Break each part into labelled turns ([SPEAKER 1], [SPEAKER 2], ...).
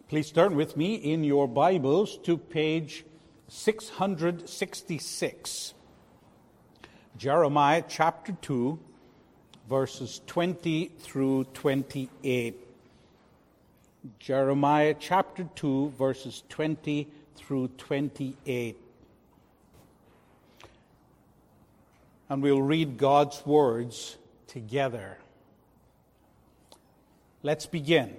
[SPEAKER 1] Please turn with me in your Bibles to page 666. Jeremiah chapter 2, verses 20 through 28. Jeremiah chapter 2, verses 20 through 28. And we'll read God's words together. Let's begin.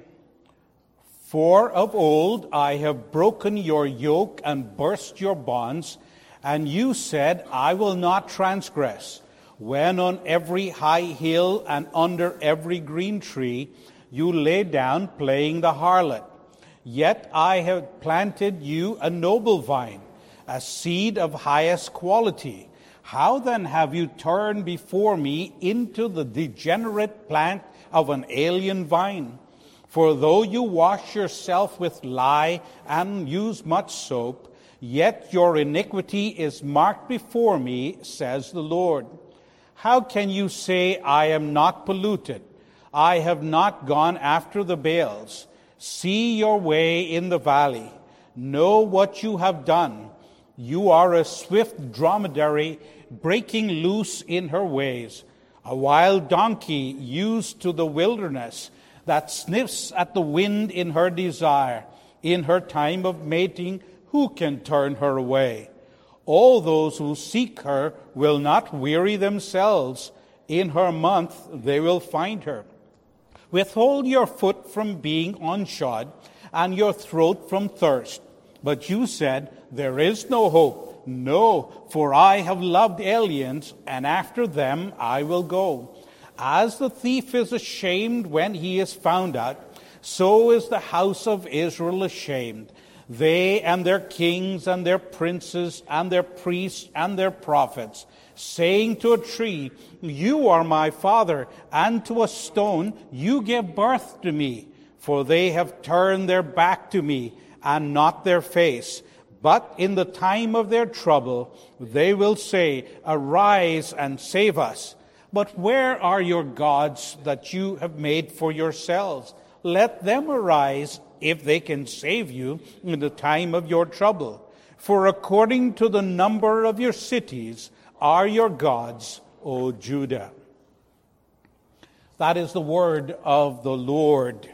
[SPEAKER 1] For of old I have broken your yoke and burst your bonds, and you said, I will not transgress. When on every high hill and under every green tree you lay down playing the harlot. Yet I have planted you a noble vine, a seed of highest quality. How then have you turned before me into the degenerate plant of an alien vine? For though you wash yourself with lye and use much soap, yet your iniquity is marked before me, says the Lord. How can you say, I am not polluted? I have not gone after the Baals. See your way in the valley. Know what you have done. You are a swift dromedary breaking loose in her ways, a wild donkey used to the wilderness, that sniffs at the wind in her desire. In her time of mating, who can turn her away? All those who seek her will not weary themselves. In her month they will find her. Withhold your foot from being unshod, and your throat from thirst. But you said, there is no hope. No, for I have loved aliens, and after them I will go. As the thief is ashamed when he is found out, so is the house of Israel ashamed. They and their kings and their princes and their priests and their prophets, saying to a tree, you are my father, and to a stone, you give birth to me. For they have turned their back to me, and not their face. But in the time of their trouble, they will say, arise and save us. But where are your gods that you have made for yourselves? Let them arise, if they can save you in the time of your trouble. For according to the number of your cities are your gods, O Judah. That is the word of the Lord.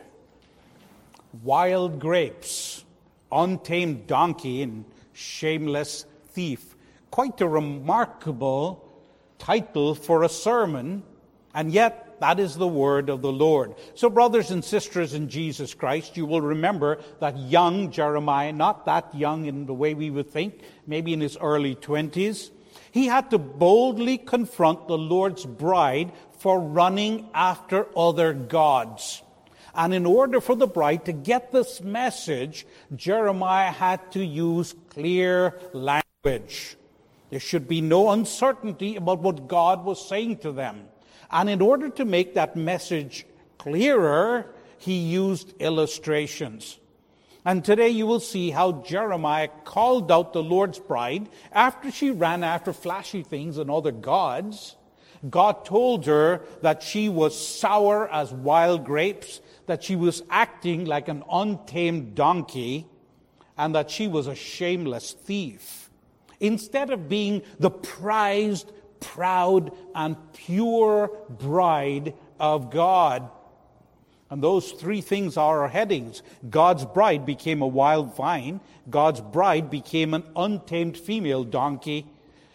[SPEAKER 1] Wild grapes, untamed donkey, and shameless thief. Quite a remarkable title for a sermon, and yet that is the word of the Lord. So brothers and sisters in Jesus Christ, you will remember that young Jeremiah, not that young in the way we would think, maybe in his early 20s, he had to boldly confront the Lord's bride for running after other gods. And in order for the bride to get this message, Jeremiah had to use clear language. There should be no uncertainty about what God was saying to them. And in order to make that message clearer, he used illustrations. And today you will see how Jeremiah called out the Lord's bride after she ran after flashy things and other gods. God told her that she was sour as wild grapes, that she was acting like an untamed donkey, and that she was a shameless thief. Instead of being the prized, proud, and pure bride of God. And those three things are our headings. God's bride became a wild vine. God's bride became an untamed female donkey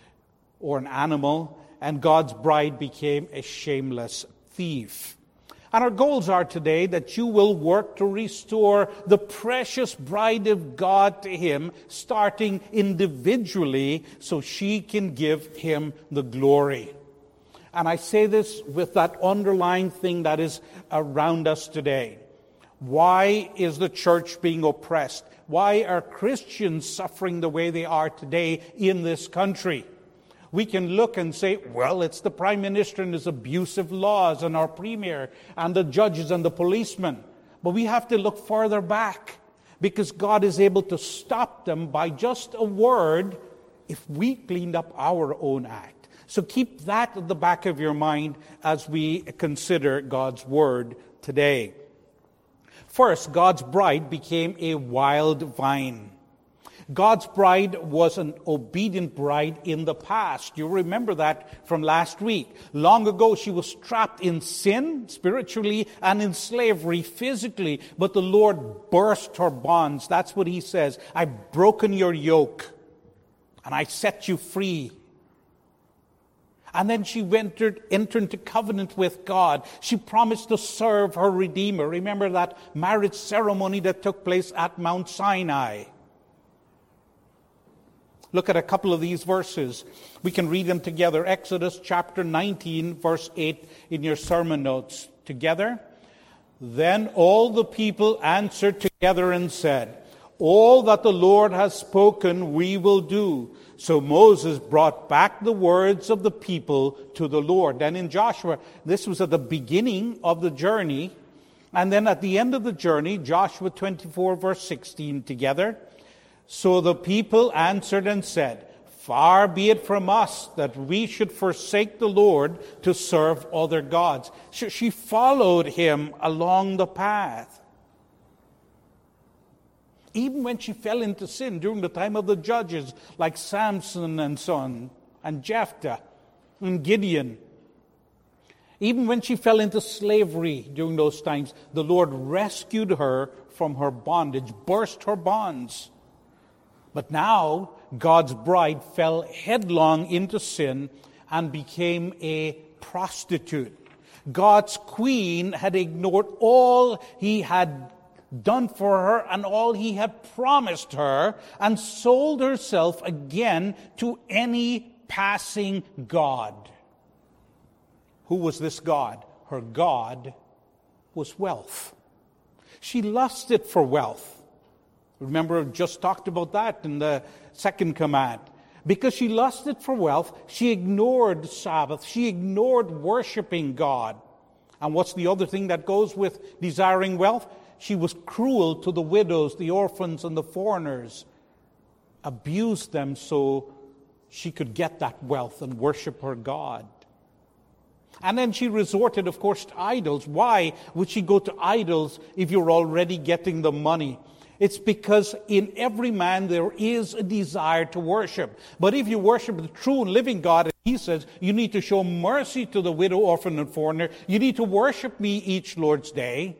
[SPEAKER 1] or an animal. And God's bride became a shameless thief. And our goals are today that you will work to restore the precious bride of God to Him, starting individually so she can give Him the glory. And I say this with that underlying thing that is around us today. Why is the church being oppressed? Why are Christians suffering the way they are today in this country? We can look and say, well, it's the Prime Minister and his abusive laws and our Premier and the judges and the policemen. But we have to look farther back because God is able to stop them by just a word if we cleaned up our own act. So keep that at the back of your mind as we consider God's Word today. First, God's bride became a wild vine. God's bride was an obedient bride in the past. You remember that from last week. Long ago, she was trapped in sin, spiritually, and in slavery, physically. But the Lord burst her bonds. That's what he says. I've broken your yoke, and I set you free. And then she entered into covenant with God. She promised to serve her Redeemer. Remember that marriage ceremony that took place at Mount Sinai. Look at a couple of these verses. We can read them together. Exodus chapter 19, verse 8 in your sermon notes. Together. Then all the people answered together and said, all that the Lord has spoken we will do. So Moses brought back the words of the people to the Lord. And in Joshua, this was at the beginning of the journey. And then at the end of the journey, Joshua 24, verse 16 together. So the people answered and said, far be it from us that we should forsake the Lord to serve other gods. She followed him along the path. Even when she fell into sin during the time of the judges, like Samson and so on, and Jephthah and Gideon. Even when she fell into slavery during those times, the Lord rescued her from her bondage, burst her bonds. But now, God's bride fell headlong into sin and became a prostitute. God's queen had ignored all he had done for her and all he had promised her and sold herself again to any passing god. Who was this god? Her god was wealth. She lusted for wealth. Remember, I just talked about that in the second command. Because she lusted for wealth, she ignored Sabbath. She ignored worshiping God. And what's the other thing that goes with desiring wealth? She was cruel to the widows, the orphans, and the foreigners. Abused them so she could get that wealth and worship her God. And then she resorted, of course, to idols. Why would she go to idols if you're already getting the money? It's because in every man there is a desire to worship. But if you worship the true and living God, he says, you need to show mercy to the widow, orphan, and foreigner. You need to worship me each Lord's day.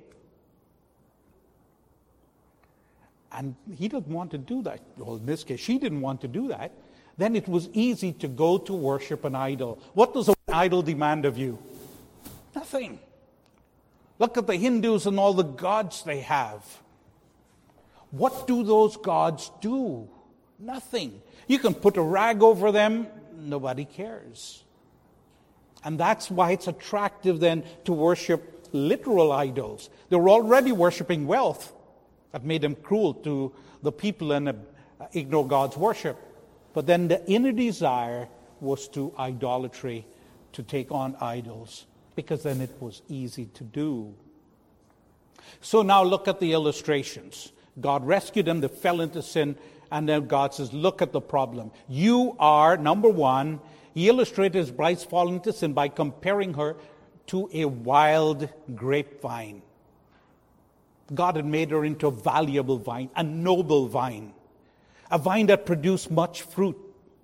[SPEAKER 1] And he didn't want to do that. Well, in this case, she didn't want to do that. Then it was easy to go to worship an idol. What does an idol demand of you? Nothing. Look at the Hindus and all the gods they have. What do those gods do? Nothing. You can put a rag over them, nobody cares. And that's why it's attractive then to worship literal idols. They were already worshiping wealth. That made them cruel to the people and ignore God's worship. But then the inner desire was to idolatry, to take on idols, because then it was easy to do. So now look at the illustrations. God rescued them, they fell into sin, and then God says, look at the problem. You are, number one, he illustrated his bride's fall into sin by comparing her to a wild grapevine. God had made her into a valuable vine, a noble vine, a vine that produced much fruit.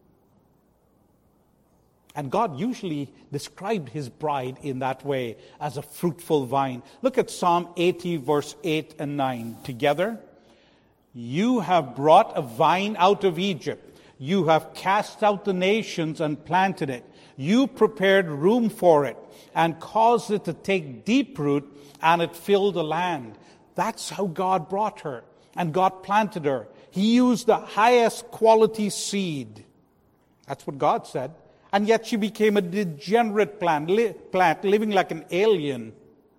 [SPEAKER 1] And God usually described his bride in that way, as a fruitful vine. Look at Psalm 80, verse 8 and 9 together. You have brought a vine out of Egypt. You have cast out the nations and planted it. You prepared room for it and caused it to take deep root, and it filled the land. That's how God brought her, and God planted her. He used the highest quality seed. That's what God said. And yet she became a degenerate plant, living like an alien,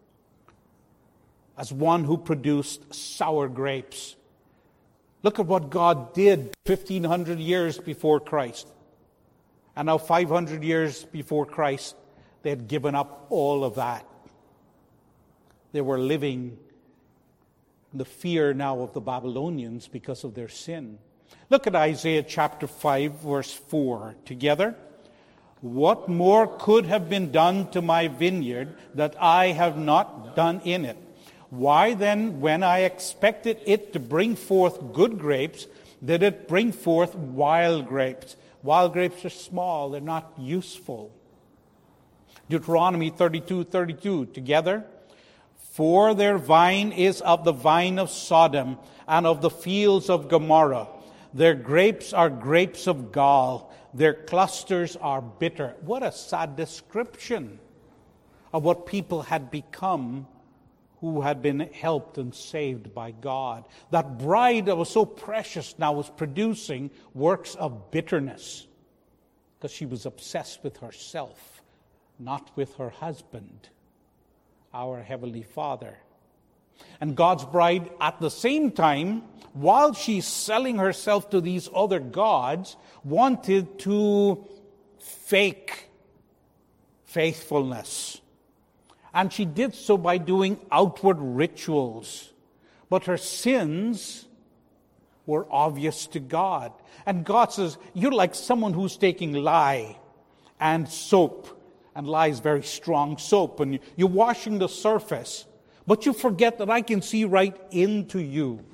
[SPEAKER 1] as one who produced sour grapes. Look at what God did 1,500 years before Christ. And now 500 years before Christ, they had given up all of that. They were living in the fear now of the Babylonians because of their sin. Look at Isaiah chapter 5, verse 4 together. What more could have been done to my vineyard that I have not done in it? Why then, when I expected it to bring forth good grapes, did it bring forth wild grapes? Wild grapes are small, they're not useful. Deuteronomy 32:32, together. For their vine is of the vine of Sodom and of the fields of Gomorrah. Their grapes are grapes of gall. Their clusters are bitter. What a sad description of what people had become who had been helped and saved by God. That bride that was so precious now was producing works of bitterness because she was obsessed with herself, not with her husband, our Heavenly Father. And God's bride, at the same time, while she's selling herself to these other gods, wanted to fake faithfulness. And she did so by doing outward rituals. But her sins were obvious to God. And God says, you're like someone who's taking lye and soap. And lye is very strong soap. And you're washing the surface. But you forget that I can see right into you.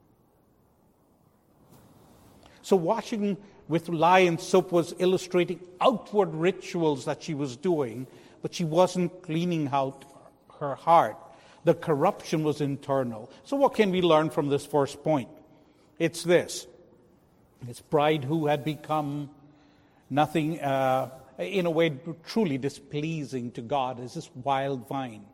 [SPEAKER 1] So washing with lye and soap was illustrating outward rituals that she was doing, but she wasn't cleaning out her heart. The corruption was internal. So what can we learn from this first point? It's this. This bride who had become nothing, in a way, truly displeasing to God is this wild vine.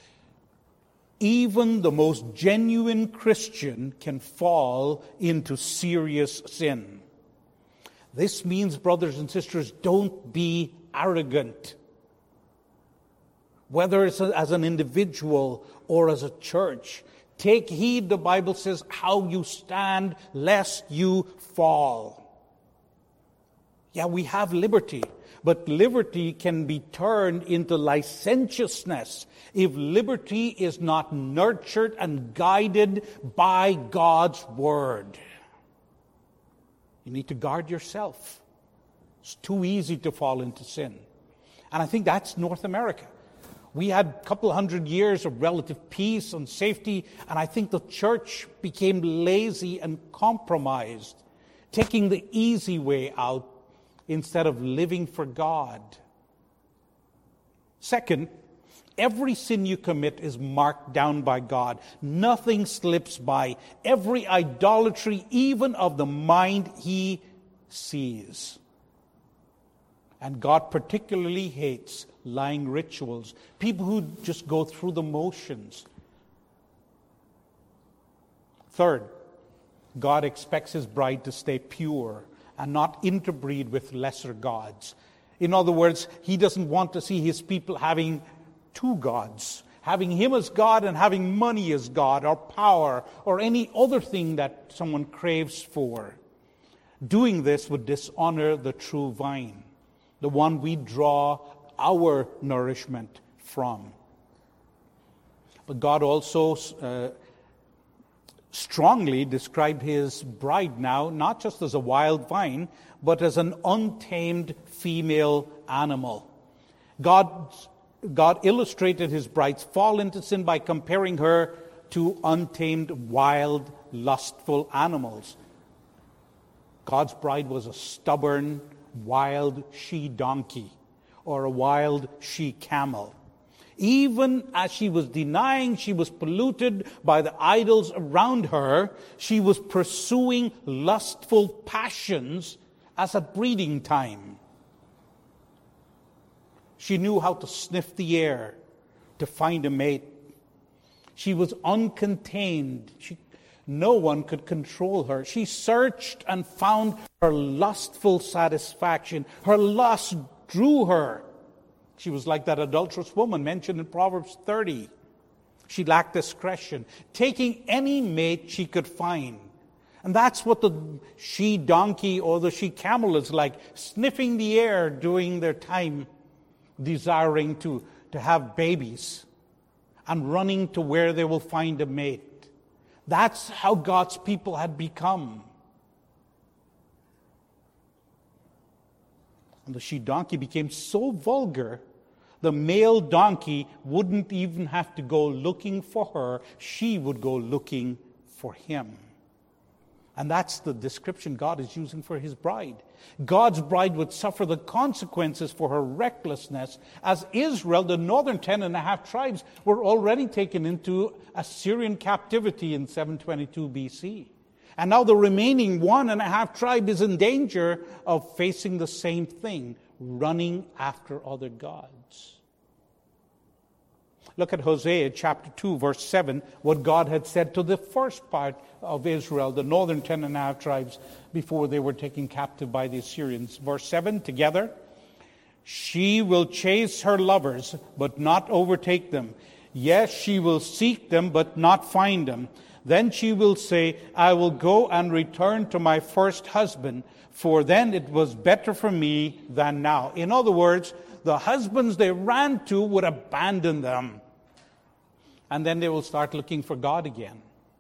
[SPEAKER 1] Even the most genuine Christian can fall into serious sin. This means, brothers and sisters, don't be arrogant. Whether it's as an individual or as a church, take heed, the Bible says, how you stand, lest you fall. Yeah, we have liberty, but liberty can be turned into licentiousness if liberty is not nurtured and guided by God's Word. You need to guard yourself. It's too easy to fall into sin. And I think that's North America. We had a couple hundred years of relative peace and safety, and I think the church became lazy and compromised, taking the easy way out instead of living for God. Second, every sin you commit is marked down by God. Nothing slips by. Every idolatry, even of the mind, He sees. And God particularly hates lying rituals, people who just go through the motions. Third, God expects His bride to stay pure and not interbreed with lesser gods. In other words, He doesn't want to see His people having two gods, having Him as God and having money as God, or power, or any other thing that someone craves for. Doing this would dishonor the true vine, the one we draw our nourishment from. But God also strongly described His bride now, not just as a wild vine, but as an untamed female animal. God illustrated His bride's fall into sin by comparing her to untamed, wild, lustful animals. God's bride was a stubborn, wild she-donkey or a wild she-camel. Even as she was denying she was polluted by the idols around her, she was pursuing lustful passions as at breeding time. She knew how to sniff the air to find a mate. She was uncontained. No one could control her. She searched and found her lustful satisfaction. Her lust drew her. She was like that adulterous woman mentioned in Proverbs 30. She lacked discretion, taking any mate she could find. And that's what the she-donkey or the she-camel is like, sniffing the air during their time, desiring to have babies and running to where they will find a mate. That's how God's people had become. And the she-donkey became so vulgar the male donkey wouldn't even have to go looking for her. She would go looking for him. And that's the description God is using for his bride. God's bride would suffer the consequences for her recklessness, as Israel, the northern 10.5 tribes, were already taken into Assyrian captivity in 722 BC. And now the remaining 1.5 tribe is in danger of facing the same thing, running after other gods. Look at Hosea chapter 2, verse 7, what God had said to the first part of Israel, the northern 10.5 tribes, before they were taken captive by the Assyrians. Verse 7, together. She will chase her lovers, but not overtake them. Yes, she will seek them, but not find them. Then she will say, I will go and return to my first husband, for then it was better for me than now. In other words, the husbands they ran to would abandon them. And then they will start looking for God again.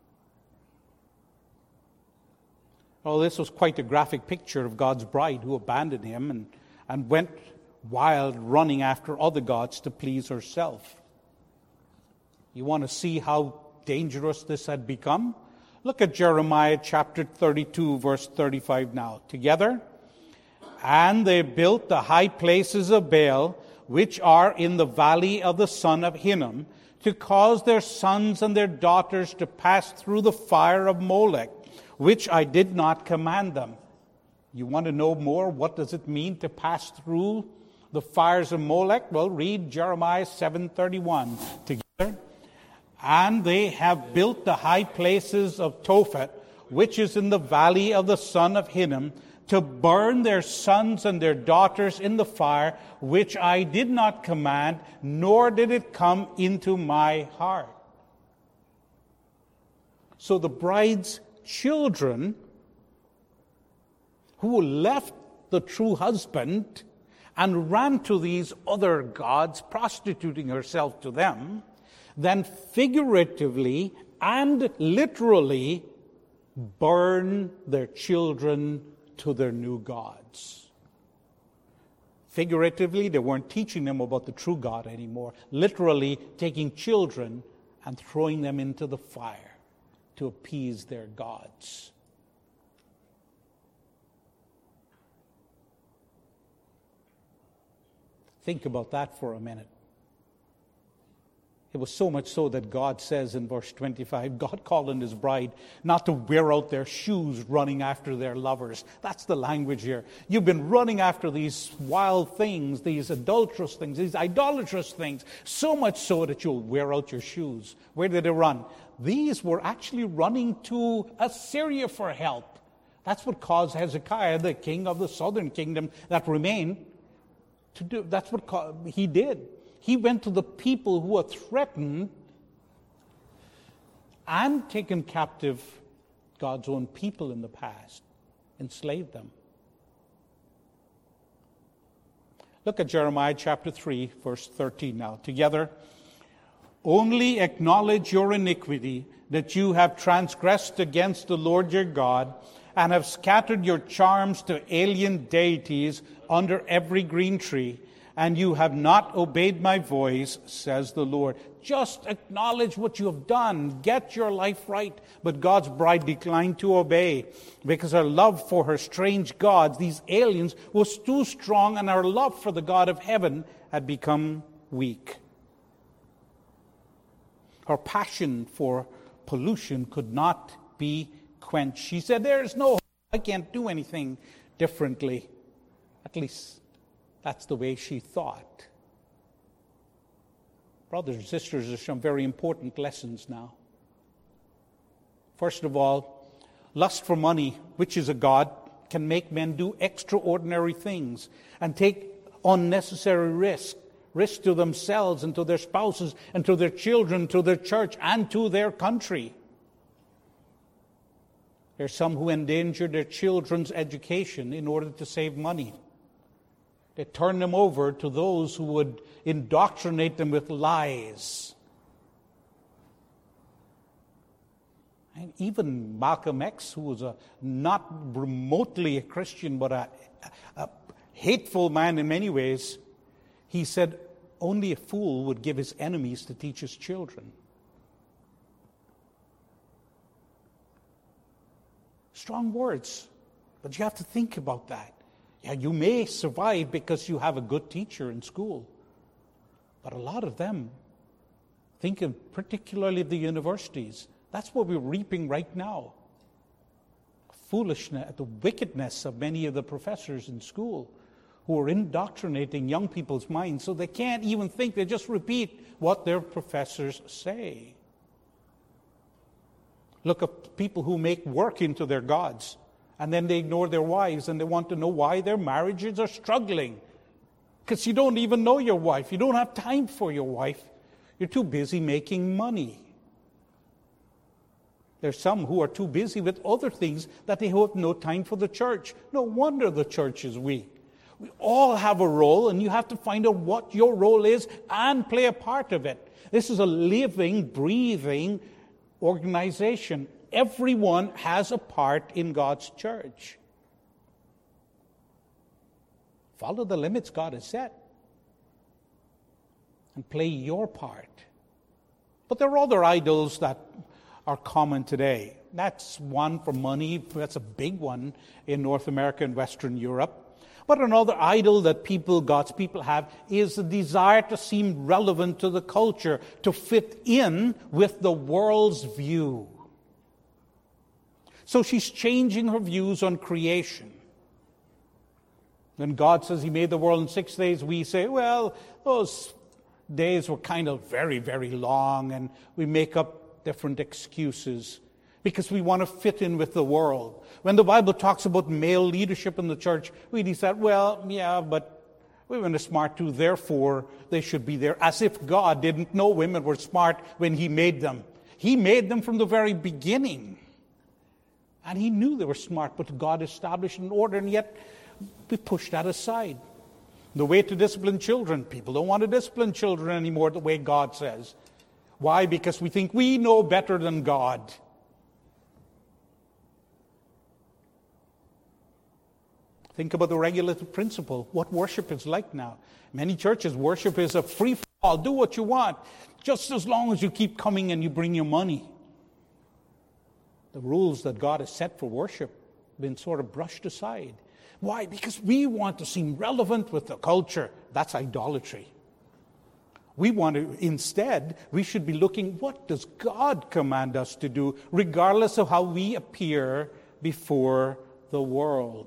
[SPEAKER 1] Well, this was quite a graphic picture of God's bride who abandoned him and went wild, running after other gods to please herself. You want to see how dangerous this had become? Look at Jeremiah chapter 32, verse 35 now. Together. And they built the high places of Baal, which are in the valley of the son of Hinnom, to cause their sons and their daughters to pass through the fire of Molech, which I did not command them. You want to know more? What does it mean to pass through the fires of Molech? Well, read Jeremiah 7:31 together. And they have built the high places of Tophet, which is in the valley of the son of Hinnom, to burn their sons and their daughters in the fire, which I did not command, nor did it come into my heart. So the bride's children, who left the true husband and ran to these other gods, prostituting herself to them, then figuratively and literally burn their children to their new gods. Figuratively, they weren't teaching them about the true God anymore. Literally, taking children and throwing them into the fire to appease their gods. Think about that for a minute. It was so much so that God says in verse 25, God called on his bride not to wear out their shoes running after their lovers. That's the language here. You've been running after these wild things, these adulterous things, these idolatrous things, so much so that you'll wear out your shoes. Where did they run? These were actually running to Assyria for help. That's what caused Hezekiah, the king of the southern kingdom that remained, to do. That's what he did. He went to the people who were threatened and taken captive, God's own people in the past, enslaved them. Look at Jeremiah chapter 3, verse 13 now. Together. Only acknowledge your iniquity, that you have transgressed against the Lord your God, and have scattered your charms to alien deities under every green tree, and you have not obeyed my voice, says the Lord. Just acknowledge what you have done. Get your life right. But God's bride declined to obey because her love for her strange gods, these aliens, was too strong, and her love for the God of heaven had become weak. Her passion for pollution could not be quenched. She said, there is no hope. I can't do anything differently. At least that's the way she thought. Brothers and sisters, there's some very important lessons now. First of all, lust for money, which is a god, can make men do extraordinary things and take unnecessary risk to themselves and to their spouses and to their children, to their church and to their country. There's some who endanger their children's education in order to save money. They turn them over to those who would indoctrinate them with lies. And even Malcolm X, who was not remotely a Christian, but a hateful man in many ways, he said, only a fool would give his enemies to teach his children. Strong words, but you have to think about that. Yeah, you may survive because you have a good teacher in school, but a lot of them, thinking particularly the universities, that's what we're reaping right now. Foolishness, the wickedness of many of the professors in school who are indoctrinating young people's minds so they can't even think, they just repeat what their professors say. Look at people who make work into their gods, and then they ignore their wives, and they want to know why their marriages are struggling. Because you don't even know your wife. You don't have time for your wife. You're too busy making money. There's some who are too busy with other things that they have no time for the church. No wonder the church is weak. We all have a role, and you have to find out what your role is and play a part of it. This is a living, breathing organization. Everyone has a part in God's church. Follow the limits God has set and play your part. But there are other idols that are common today. That's one for money. That's a big one in North America and Western Europe. But another idol that God's people have is the desire to seem relevant to the culture, to fit in with the world's view. So she's changing her views on creation. When God says He made the world in 6 days, we say, well, those days were kind of very, very long, and we make up different excuses because we want to fit in with the world. When the Bible talks about male leadership in the church, we decide, well, yeah, but women are smart too, therefore they should be there. As if God didn't know women were smart when He made them. He made them from the very beginning. And He knew they were smart, but God established an order, and yet we push that aside. The way to discipline children, people don't want to discipline children anymore the way God says. Why? Because we think we know better than God. Think about the regulative principle, what worship is like now. Many churches, worship is a free-for-all. Do what you want, just as long as you keep coming and you bring your money. The rules that God has set for worship have been sort of brushed aside. Why? Because we want to seem relevant with the culture. That's idolatry. Instead, we should be looking, what does God command us to do, regardless of how we appear before the world?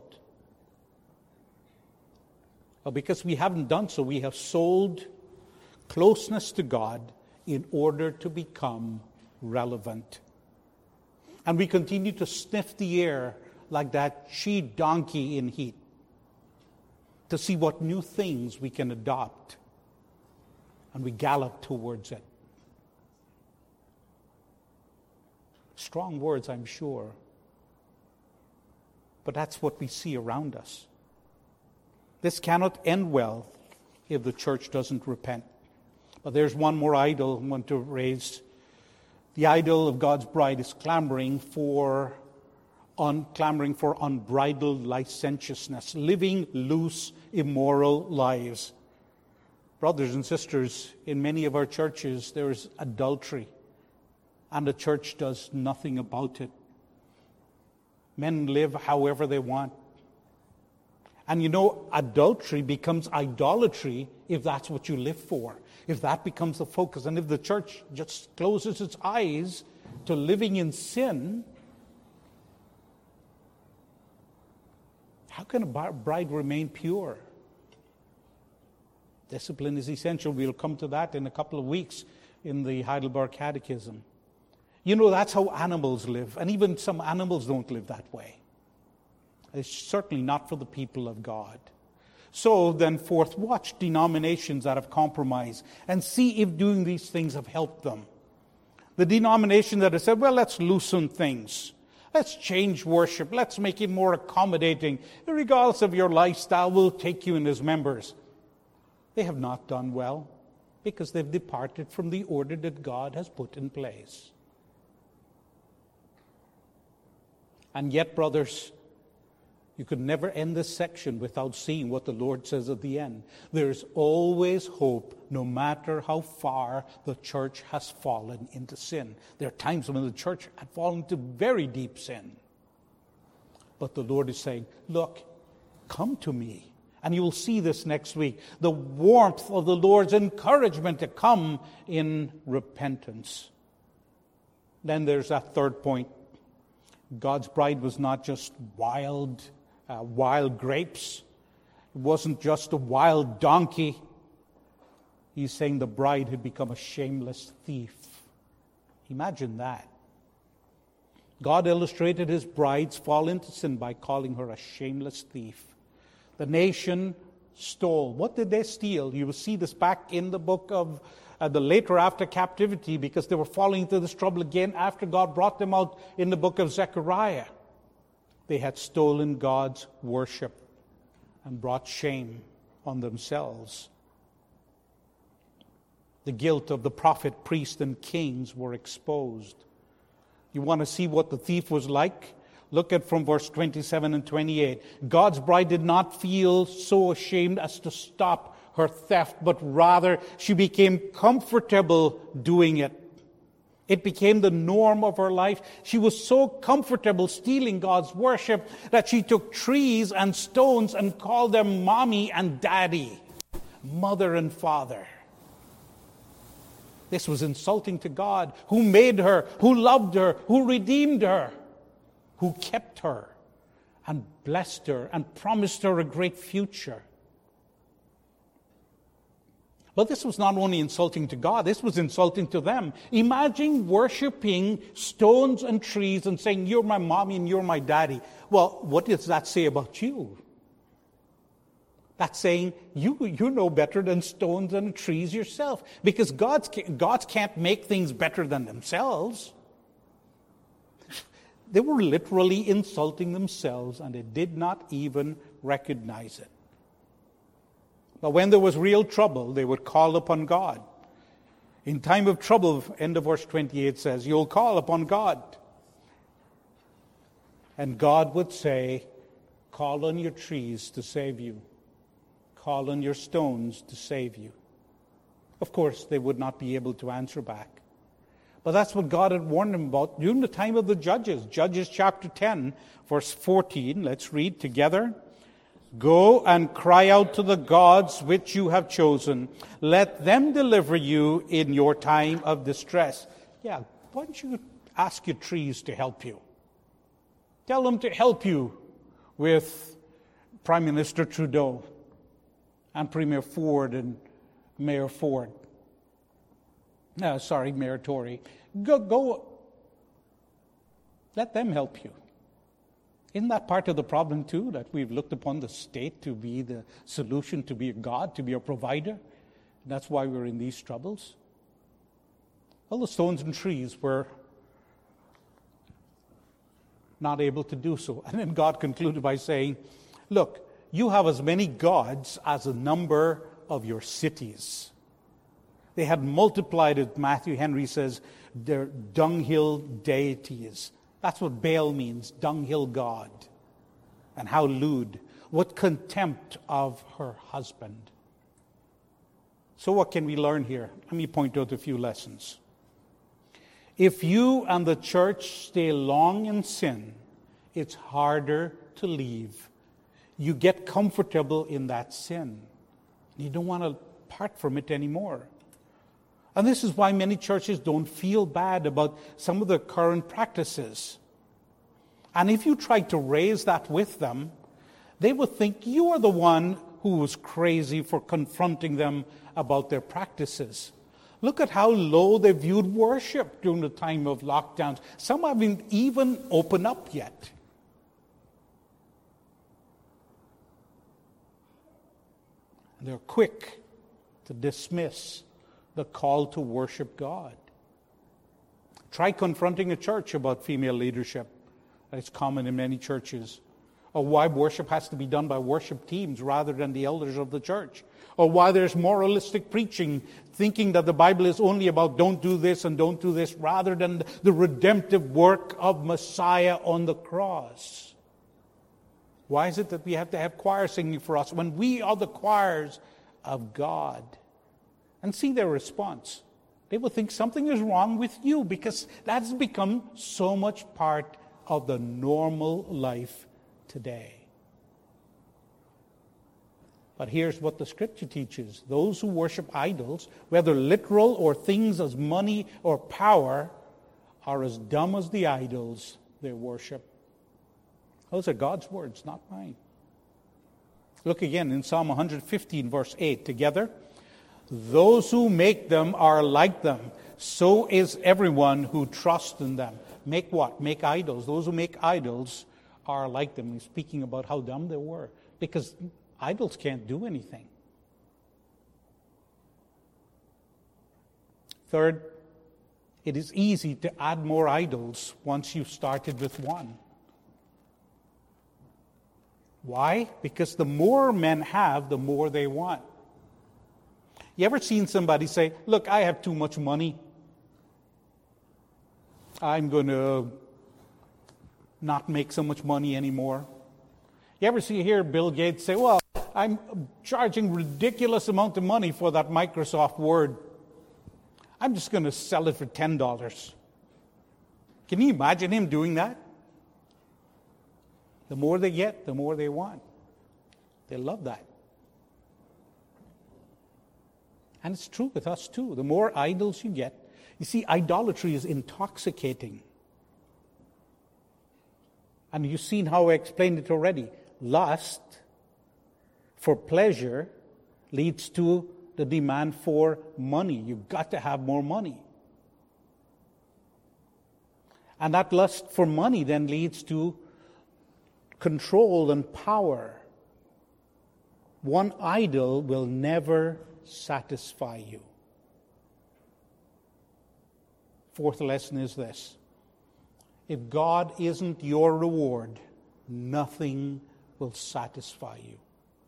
[SPEAKER 1] Well, because we haven't done so, we have sold closeness to God in order to become relevant. And we continue to sniff the air like that she-donkey in heat to see what new things we can adopt. And we gallop towards it. Strong words, I'm sure. But that's what we see around us. This cannot end well if the church doesn't repent. But there's one more idol I want to raise. The idol of God's bride is clamoring for unbridled licentiousness, living loose, immoral lives. Brothers and sisters, in many of our churches, there is adultery, and the church does nothing about it. Men live however they want. And adultery becomes idolatry if that's what you live for, if that becomes the focus. And if the church just closes its eyes to living in sin, how can a bride remain pure? Discipline is essential. We'll come to that in a couple of weeks in the Heidelberg Catechism. That's how animals live. And even some animals don't live that way. It's certainly not for the people of God. So then, fourth, watch denominations that have compromised and see if doing these things have helped them. The denomination that has said, well, let's loosen things. Let's change worship. Let's make it more accommodating. Regardless of your lifestyle, we'll take you in as members. They have not done well because they've departed from the order that God has put in place. And yet, brothers, You could never end this section without seeing what the Lord says at the end. There's always hope, no matter how far the church has fallen into sin. There are times when the church had fallen into very deep sin. But the Lord is saying, look, come to me. And you will see this next week. The warmth of the Lord's encouragement to come in repentance. Then there's that third point. God's bride was not just wild grapes. It wasn't just a wild donkey. He's saying the bride had become a shameless thief. Imagine that. God illustrated his bride's fall into sin by calling her a shameless thief. The nation stole. What did they steal? You will see this back in the book of the later after captivity, because they were falling into this trouble again after God brought them out in the book of Zechariah. They had stolen God's worship and brought shame on themselves. The guilt of the prophet, priest, and kings were exposed. You want to see what the thief was like? Look at from verse 27 and 28. God's bride did not feel so ashamed as to stop her theft, but rather she became comfortable doing it. It became the norm of her life. She was so comfortable stealing God's worship that she took trees and stones and called them mommy and daddy, mother and father. This was insulting to God, who made her, who loved her, who redeemed her, who kept her and blessed her and promised her a great future. But this was not only insulting to God, this was insulting to them. Imagine worshiping stones and trees and saying, you're my mommy and you're my daddy. Well, what does that say about you? That's saying you're no better than stones and trees yourself. Because gods can't make things better than themselves. They were literally insulting themselves, and they did not even recognize it. But when there was real trouble, they would call upon God. In time of trouble, end of verse 28 says, you'll call upon God. And God would say, call on your trees to save you. Call on your stones to save you. Of course, they would not be able to answer back. But that's what God had warned them about during the time of the judges. Judges chapter 10, verse 14. Let's read together. Go and cry out to the gods which you have chosen. Let them deliver you in your time of distress. Yeah, why don't you ask your trees to help you? Tell them to help you with Prime Minister Trudeau and Premier Ford and Mayor Ford. Mayor Tory. Go. Let them help you. Isn't that part of the problem too, that we've looked upon the state to be the solution, to be a God, to be a provider? And that's why we're in these troubles. Well, the stones and trees were not able to do so. And then God concluded by saying, look, you have as many gods as the number of your cities. They had multiplied it, Matthew Henry says, their dunghill deities. That's what Baal means, dunghill god. And how lewd. What contempt of her husband. So what can we learn here? Let me point out a few lessons. If you and the church stay long in sin, it's harder to leave. You get comfortable in that sin. You don't want to part from it anymore. And this is why many churches don't feel bad about some of the current practices. And if you try to raise that with them, they would think you are the one who was crazy for confronting them about their practices. Look at how low they viewed worship during the time of lockdowns. Some haven't even opened up yet. They're quick to dismiss the call to worship God. Try confronting a church about female leadership. It's common in many churches. Or why worship has to be done by worship teams rather than the elders of the church. Or why there's moralistic preaching, thinking that the Bible is only about don't do this and don't do this, rather than the redemptive work of Messiah on the cross. Why is it that we have to have choir singing for us when we are the choirs of God? And see their response. They will think something is wrong with you because that's become so much part of the normal life today. But here's what the Scripture teaches. Those who worship idols, whether literal or things as money or power, are as dumb as the idols they worship. Those are God's words, not mine. Look again in Psalm 115, verse 8. Together, those who make them are like them. So is everyone who trusts in them. Make what? Make idols. Those who make idols are like them. He's speaking about how dumb they were. Because idols can't do anything. Third, it is easy to add more idols once you've started with one. Why? Because the more men have, the more they want. You ever seen somebody say, look, I have too much money. I'm going to not make so much money anymore. You ever hear Bill Gates say, well, I'm charging ridiculous amount of money for that Microsoft Word. I'm just going to sell it for $10. Can you imagine him doing that? The more they get, the more they want. They love that. And it's true with us too. The more idols you get, you see, idolatry is intoxicating. And you've seen how I explained it already. Lust for pleasure leads to the demand for money. You've got to have more money. And that lust for money then leads to control and power. One idol will never satisfy you. Fourth lesson is this. If God isn't your reward, nothing will satisfy you.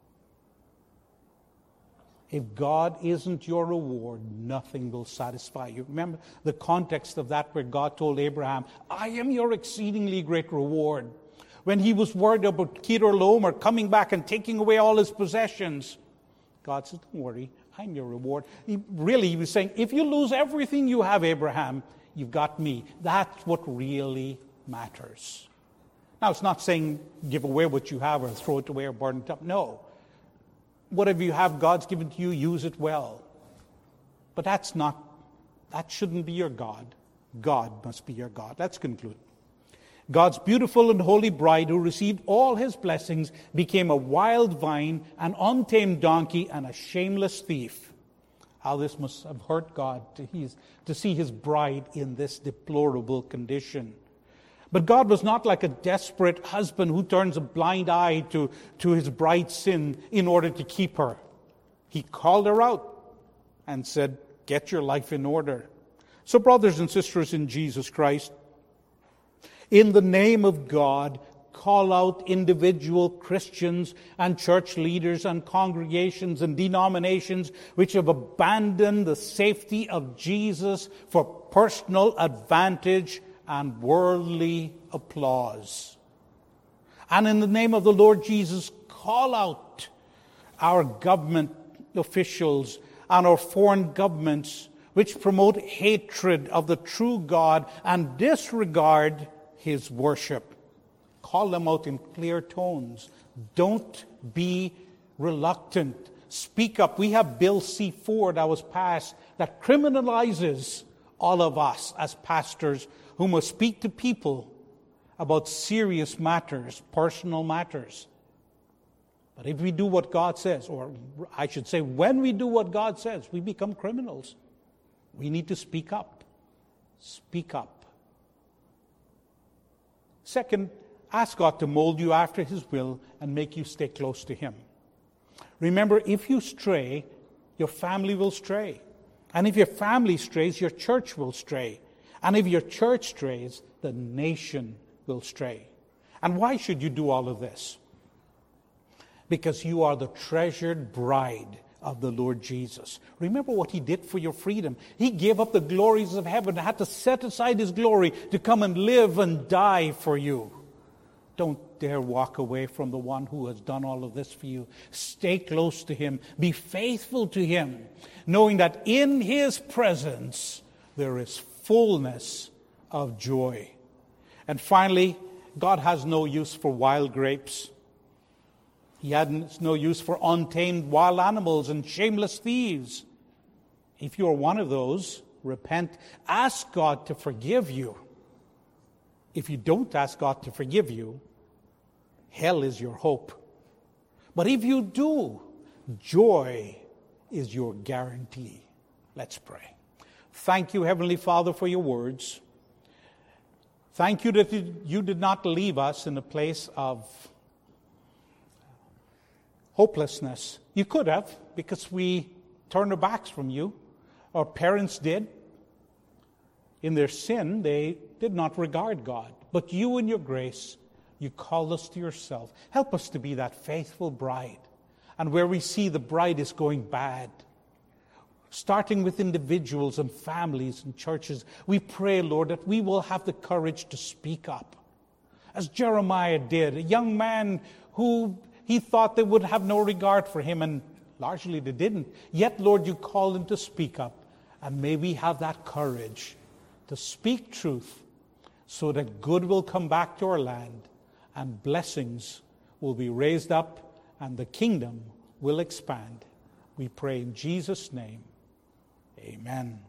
[SPEAKER 1] If God isn't your reward, nothing will satisfy you. Remember the context of that where God told Abraham, I am your exceedingly great reward. When he was worried about Kedorlaomer coming back and taking away all his possessions, God said, don't worry, I'm your reward. He was saying, if you lose everything you have, Abraham, you've got me. That's what really matters. Now, it's not saying give away what you have or throw it away or burn it up. No. Whatever you have, God's given to you, use it well. But that shouldn't be your God. God must be your God. Let's conclude. God's beautiful and holy bride, who received all his blessings, became a wild vine, an untamed donkey, and a shameless thief. How this must have hurt God to see his bride in this deplorable condition. But God was not like a desperate husband who turns a blind eye to his bride's sin in order to keep her. He called her out and said, get your life in order. So brothers and sisters in Jesus Christ, in the name of God, call out individual Christians and church leaders and congregations and denominations which have abandoned the safety of Jesus for personal advantage and worldly applause. And in the name of the Lord Jesus, call out our government officials and our foreign governments which promote hatred of the true God and disregard his worship. Call them out in clear tones. Don't be reluctant. Speak up. We have Bill C-4 that was passed that criminalizes all of us as pastors who must speak to people about serious matters, personal matters. But if we do what God says, or I should say, when we do what God says, we become criminals. We need to speak up. Speak up. Second, ask God to mold you after his will and make you stay close to him. Remember, if you stray, your family will stray. And if your family strays, your church will stray. And if your church strays, the nation will stray. And why should you do all of this? Because you are the treasured bride of the Lord Jesus. Remember what he did for your freedom. He gave up the glories of heaven, had to set aside his glory to come and live and die for you. Don't dare walk away from the one who has done all of this for you. Stay close to him. Be faithful to him, knowing that in his presence there is fullness of joy. And finally, God has no use for wild grapes. He has no use for untamed wild animals and shameless thieves. If you are one of those, repent. Ask God to forgive you. If you don't ask God to forgive you, hell is your hope. But if you do, joy is your guarantee. Let's pray. Thank you, Heavenly Father, for your words. Thank you that you did not leave us in a place of hopelessness. You could have, because we turned our backs from you. Our parents did. In their sin, they did not regard God. But you, in your grace, you called us to yourself. Help us to be that faithful bride. And where we see the bride is going bad, starting with individuals and families and churches, we pray, Lord, that we will have the courage to speak up. As Jeremiah did, a young man who he thought they would have no regard for him, and largely they didn't. Yet, Lord, you called him to speak up. And may we have that courage to speak truth so that good will come back to our land and blessings will be raised up and the kingdom will expand. We pray in Jesus' name. Amen.